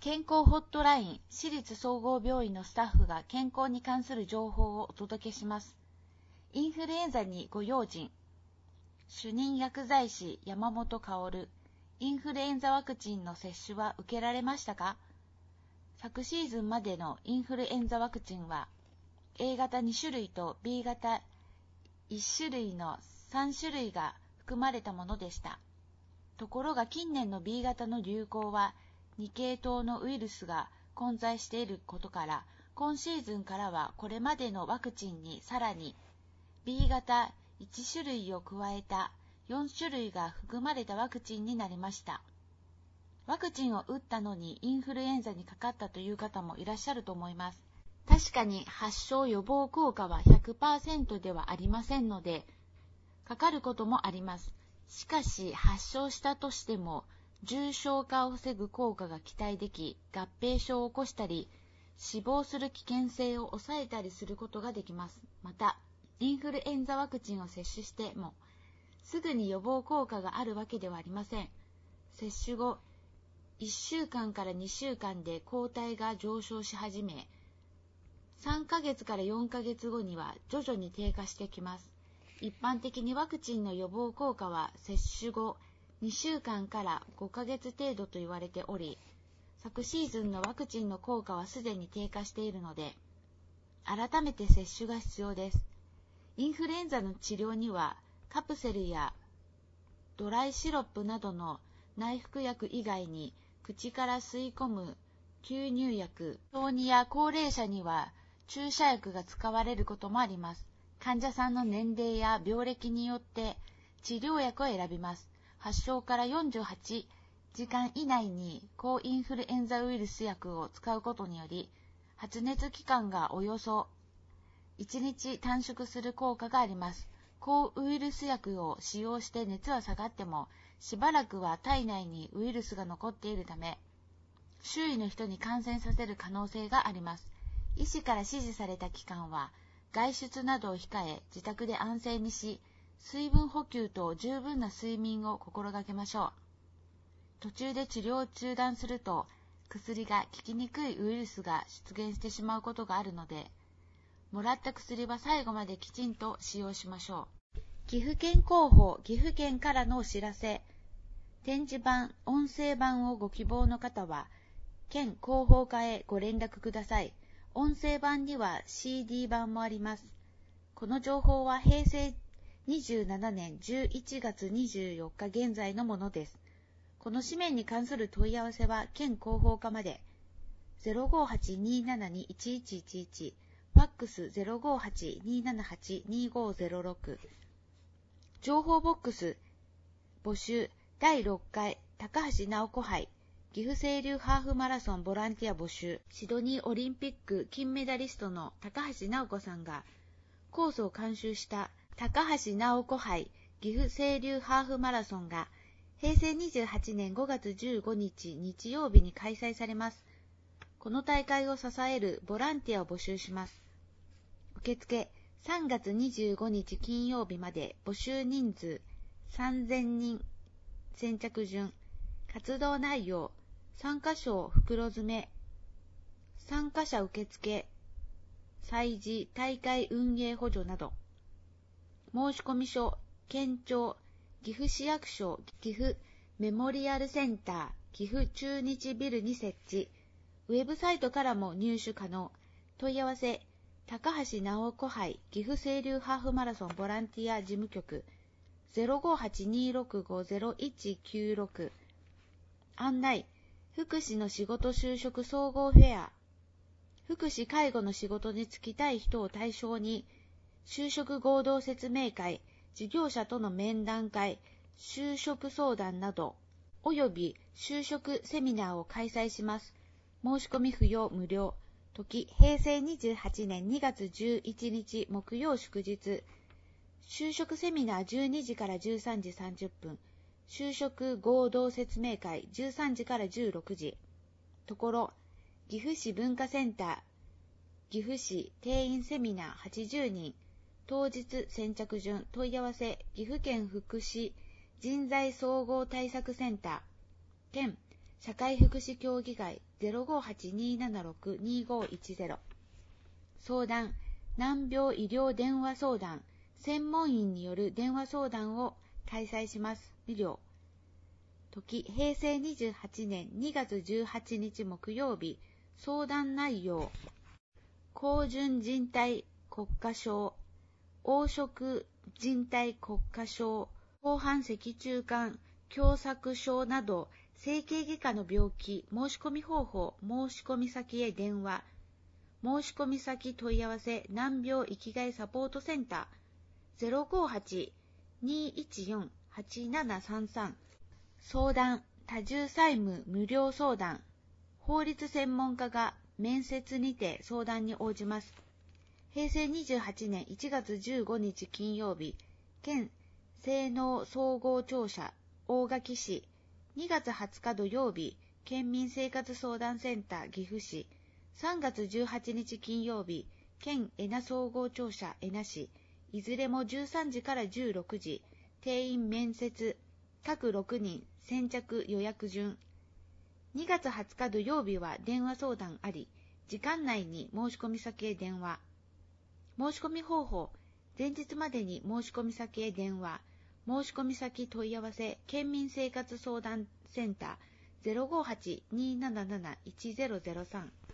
健康ホットライン、私立総合病院のスタッフが健康に関する情報をお届けします。インフルエンザにご用心。主任薬剤師山本薫。インフルエンザワクチンの接種は受けられましたか？昨シーズンまでのインフルエンザワクチンは A 型2種類と B 型1種類の3種類が含まれたものでした。ところが近年の B 型の流行は2系統のウイルスが混在していることから、今シーズンからはこれまでのワクチンにさらに B 型1種類を加えた4種類が含まれたワクチンになりました。ワクチンを打ったのにインフルエンザにかかったという方もいらっしゃると思います。確かに発症予防効果は 100% ではありませんので、かかることもあります。しかし発症したとしても重症化を防ぐ効果が期待でき、合併症を起こしたり、死亡する危険性を抑えたりすることができます。また、インフルエンザワクチンを接種しても、すぐに予防効果があるわけではありません。接種後、1週間から2週間で抗体が上昇し始め、3ヶ月から4ヶ月後には徐々に低下してきます。一般的にワクチンの予防効果は接種後、2週間から5ヶ月程度と言われており、昨シーズンのワクチンの効果はすでに低下しているので、改めて接種が必要です。インフルエンザの治療には、カプセルやドライシロップなどの内服薬以外に、口から吸い込む吸入薬、小児や高齢者には注射薬が使われることもあります。患者さんの年齢や病歴によって治療薬を選びます。発症から48時間以内に抗インフルエンザウイルス薬を使うことにより、発熱期間がおよそ1日短縮する効果があります。抗ウイルス薬を使用して熱は下がっても、しばらくは体内にウイルスが残っているため、周囲の人に感染させる可能性があります。医師から指示された期間は、外出などを控え、自宅で安静にし、水分補給と十分な睡眠を心がけましょう。途中で治療を中断すると、薬が効きにくいウイルスが出現してしまうことがあるので、もらった薬は最後まできちんと使用しましょう。岐阜県広報、岐阜県からのお知らせ。展示版、音声版をご希望の方は、県広報課へご連絡ください。音声版には CD 版もあります。この情報は平成27年11月24日現在のものです。この紙面に関する問い合わせは県広報課まで。058-272-1111、ファックス 058-278-2506。情報ボックス、募集、第6回、高橋直子杯、岐阜清流ハーフマラソンボランティア募集。シドニーオリンピック金メダリストの高橋直子さんが、コースを監修した高橋直子杯岐阜清流ハーフマラソンが平成28年5月15日日曜日に開催されます。この大会を支えるボランティアを募集します。受付3月25日金曜日まで。募集人数3000人。先着順。活動内容、参加賞袋詰め、参加者受付、催事、大会運営補助など。申込書、県庁、岐阜市役所、岐阜メモリアルセンター、岐阜中日ビルに設置。ウェブサイトからも入手可能。問い合わせ、高橋直子杯岐阜清流ハーフマラソンボランティア事務局 058-265-0196。案内、福祉の仕事就職総合フェア。福祉介護の仕事に就きたい人を対象に、就職合同説明会、事業者との面談会、就職相談など、および就職セミナーを開催します。申し込み不要無料。時、平成28年2月11日木曜祝日。就職セミナー12時から13時30分。就職合同説明会13時から16時。ところ、岐阜市文化センター、岐阜市定員セミナー80人。当日先着順。問い合わせ、岐阜県福祉人材総合対策センター。県社会福祉協議会 058-276-2510 相談、難病医療電話相談、専門員による電話相談を開催します。無料。時、平成28年2月18日木曜日、相談内容、高純人体骨化症、黄色人体骨化症、広汎脊柱管狭窄症など、整形外科の病気、申し込み方法、申し込み先へ電話、申し込み先問い合わせ、難病生きがいサポートセンター 058-214-8733 相談、多重債務無料相談、法律専門家が面接にて相談に応じます。平成28年1月15日金曜日、県性能総合庁舎大垣市、2月20日土曜日、県民生活相談センター岐阜市、3月18日金曜日、県恵那総合庁舎恵那市、いずれも13時から16時、定員面接、各6人、先着予約順。2月20日土曜日は電話相談あり、時間内に申し込み先へ電話。申し込み方法、前日までに申し込み先へ電話。申し込み先問い合わせ、県民生活相談センター 058-277-1003